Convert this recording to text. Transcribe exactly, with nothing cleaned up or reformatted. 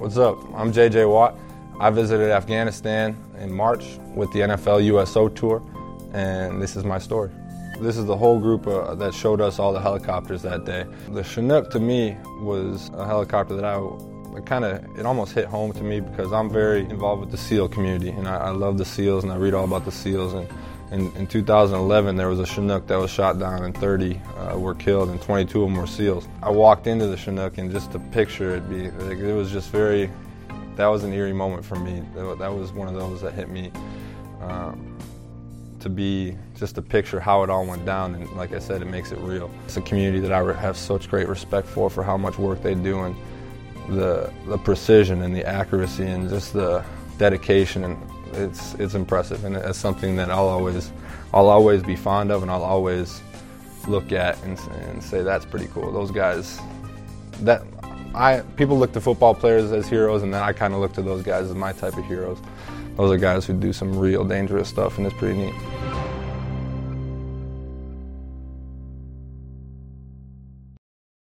What's up? I'm J J Watt. I visited Afghanistan in March with the N F L U S O tour, and this is my story. This is the whole group uh, that showed us all the helicopters that day. The Chinook to me was a helicopter that I kind of, it almost hit home to me because I'm very involved with the SEAL community, and I, I love the SEALs and I read all about the SEALs. And in, in two thousand eleven, there was a Chinook that was shot down and thirty uh, were killed and twenty-two of them were SEALs. I walked into the Chinook and just to picture it, be, like, it was just very, that was an eerie moment for me. That was one of those that hit me. Um, to be, just to picture how it all went down, and like I said, it makes it real. It's a community that I have such great respect for, for how much work they do, and the, the precision and the accuracy and just the dedication, and it's, it's impressive, and it's something that I'll always, I'll always be fond of, and I'll always look at and, and say that's pretty cool. Those guys, that, I, people look to football players as heroes, and then I kind of look to those guys as my type of heroes. Those are guys who do some real dangerous stuff, and it's pretty neat.